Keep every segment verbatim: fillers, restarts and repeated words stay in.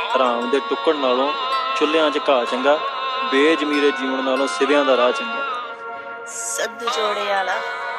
ਹਰਾਮ ਦੇ ਟੁੱਕਣ ਨਾਲੋਂ ਚੁੱਲ੍ਹਿਆਂ 'ਚ ਘਾਹ ਚੰਗਾ, ਬੇਜ਼ਮੀਰੇ ਜੀਵਨ ਨਾਲੋਂ ਸਿਵਿਆਂ ਦਾ ਰਾਹ ਚੰਗਾ। ਸੱਧ ਜੋੜੇ ਵਾਲਾ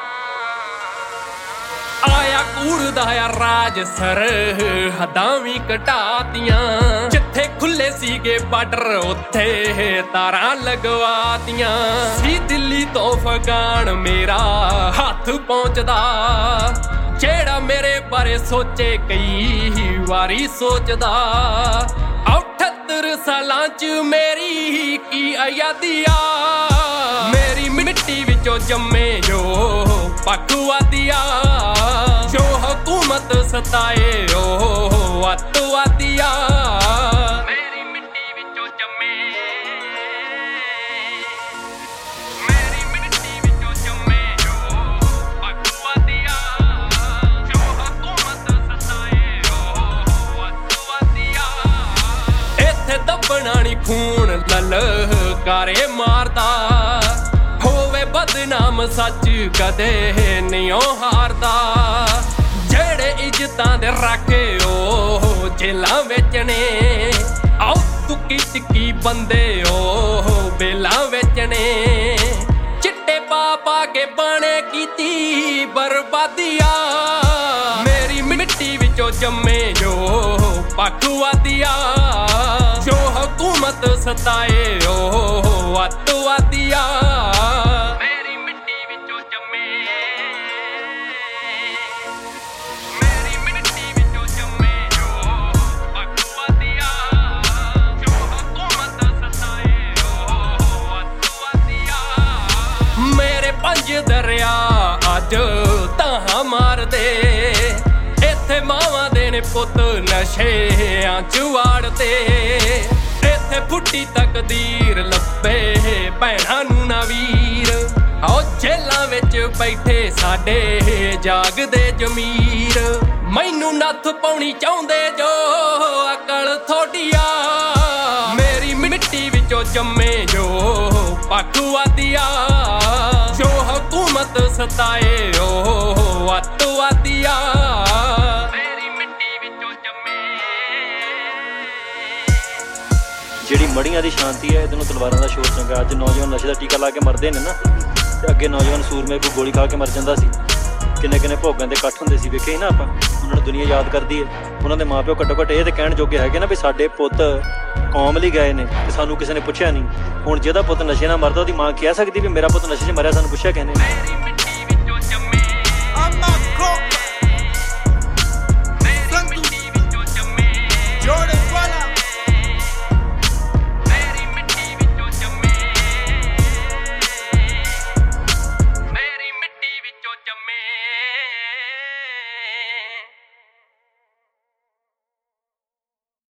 ਆਇਆ ਕੂੜਦਾ ਆ ਰਾਜ ਸਰ, ਹੱਦਾਂ ਵੀ ਘਟਾਤੀਆਂ। ਜਿੱਥੇ ਖੁੱਲੇ ਸੀਗੇ ਬਾਰਡਰ ਉੱਥੇ ਤਾਰਾਂ ਲਗਵਾਤੀਆਂ। ਸੀ ਦਿੱਲੀ ਤੋਂ ਅਫਗਾਨ ਮੇਰਾ ਹੱਥ ਪਹੁੰਚਦਾ, ਜਿਹੜਾ ਮੇਰੇ ਬਾਰੇ ਸੋਚੇ ਕਈ ਵਾਰੀ ਸੋਚਦਾ। ਅਠੱਤਰ ਸਾਲਾਂ ਚ ਮੇਰੀ ਕੀ ਆਜ਼ਾਦੀ ਆ, ਮੇਰੀ ਮਿੱਟੀ ਵਿੱਚੋਂ ਜੰਮੇ ਜੋ ਪੱਖਵਾਦੀਆ। ਜੋ ਹਕੂਮਤ ਸਤਾਏ ਉਹ ਅੱਤਵਾਦੀਆ, ਮੇਰੀ ਮਿੱਟੀ ਵਿੱਚੋਂ ਜੰਮੇ, ਮੇਰੀ ਮਿੱਟੀ ਵਿੱਚੋਂ ਜੰਮੇ ਜੋ ਪੱਖਵਾਦੀਆ। ਜੋ ਹਕੂਮਤ ਸਤਾਏ ਉਹ ਅੱਤਵਾਦੀਆ। ਇੱਥੇ ਦੱਬਣਾ ਨੀ ਖੂਨ ਲਲਕਾਰੇ ਮਾਰਦਾ, ਹੋਵੇ ਬਦਨਾਮ ਸੱਚ ਕਦੇ ਨਹੀਂ ਉਹ ਹਾਰਦਾ। ਜਿਹੜੇ ਇੱਜ਼ਤਾਂ ਦੇ ਰਾਖੇ ਉਹ ਜੇਲਾਂ ਵਿੱਚ ਨੇ, ਆਓ ਤੁੱਕੀ ਟਿੱਕੀ ਬੰਦੇ ਉਹ ਬੇਲਾਂ ਵਿੱਚ ਨੇ। ਚਿੱਟੇ ਪਾ ਪਾ ਕੇ ਬਾਣੇ ਕੀਤੀ ਬਰਬਾਦੀਆਂ, ਮੇਰੀ ਮਿੱਟੀ ਵਿੱਚੋਂ ਜੰਮੇ ਜੋ ਪੱਖਵਾਦੀਆ। ਜੋ ਹਕੂਮਤ ਸਤਾਏ ਉਹ ਅੱਤਵਾਦੀਆ, ਮੇਰੀ ਮਿੱਟੀ ਵਿੱਚੋਂ ਜੰਮੇ, ਮੇਰੀ ਮਿੱਟੀ ਵਿੱਚੋਂ ਜੰਮੇ ਜੋ ਪੱਖਵਾਦੀਆ। ਜੋ ਹਕੂਮਤ ਸਤਾਏ ਉਹ ਅੱਤਵਾਦੀਆ। ਮੇਰੇ ਪੰਜ ਦਰਿਆ ਅੱਜ ਤਾਹਾਂ ਮਾਰਦੇ, ਇੱਥੇ ਮਾਵਾਂ ਦੇ ਨੇ ਪੁੱਤ ਨਸ਼ਿਆਂ ਚ ਵਾੜਦੇ। ਇੱਥੇ ਫੁੱਟੀ ਤਕਦੀਰ ਲੱਭੇ ਭੈਣਾਂ ਨੂੰ ਨਾ ਵੀਰ, ਆਓ ਜੇਲਾਂ ਵਿੱਚ ਬੈਠੇ ਸਾਡੇ ਜਾਗਦੇ ਜ਼ਮੀਰ। ਮੈਨੂੰ ਨੱਥ ਪਾਉਣੀ ਚਾਹੁੰਦੇ ਜੋ ਅਕਲ ਥੋੜੀ ਆ, ਮੇਰੀ ਮਿੱਟੀ ਵਿੱਚੋਂ ਜੰਮੇ ਜੋ ਪੱਖਵਾਦੀਆ। ਜੋ ਹਕੂਮਤ ਸਤਾਏ ਉਹ ਅੱਤਵਾਦੀਆ, ਮੇਰੀ ਮਿੱਟੀ ਵਿੱਚੋਂ ਜੰਮੇ। ਜਿਹੜੀ ਮੜੀਆਂ ਦੀ ਸ਼ਾਂਤੀ ਹੈ ਇਹਦੇ ਨੂੰ ਤਲਵਾਰਾਂ ਦਾ ਸ਼ੋਰ ਚੰਗਾ। ਅੱਜ ਨੌਜਵਾਨ ਨਸ਼ੇ ਦਾ ਟੀਕਾ ਲਾ ਕੇ ਮਰਦੇ ਨੇ ਨਾ, ਤੇ ਅੱਗੇ ਨੌਜਵਾਨ ਸੂਰਮੇ ਕੋਈ ਗੋਲੀ ਖਾ ਕੇ ਮਰ ਜਾਂਦਾ ਸੀ। ਕਿੰਨੇ ਕਿੰਨੇ ਭੋਗਾਂ ਦੇ ਇਕੱਠ ਹੁੰਦੇ ਸੀ, ਵੇਖੇ ਹੀ ਨਾ ਆਪਾਂ। ਉਹਨਾਂ ਨੂੰ ਦੁਨੀਆ ਯਾਦ ਕਰਦੀ ਹੈ। ਉਹਨਾਂ ਦੇ ਮਾਂ ਪਿਓ ਘੱਟੋ ਘੱਟ ਇਹ ਤਾਂ ਕਹਿਣ ਜੋਗੇ ਹੈਗੇ ਨਾ ਵੀ ਸਾਡੇ ਪੁੱਤ ਕੌਮ ਲਈ ਗਏ ਨੇ ਤੇ ਸਾਨੂੰ ਕਿਸੇ ਨੇ ਪੁੱਛਿਆ ਨਹੀਂ। ਹੁਣ ਜਿਹਦਾ ਪੁੱਤ ਨਸ਼ੇ ਨਾਲ ਮਰਦਾ ਉਹਦੀ ਮਾਂ ਕਹਿ ਸਕਦੀ ਵੀ ਮੇਰਾ ਪੁੱਤ ਨਸ਼ੇ 'ਚ ਮਰਿਆ, ਸਾਨੂੰ ਪੁੱਛਿਆ ਕਿਸੇ ਨੇ?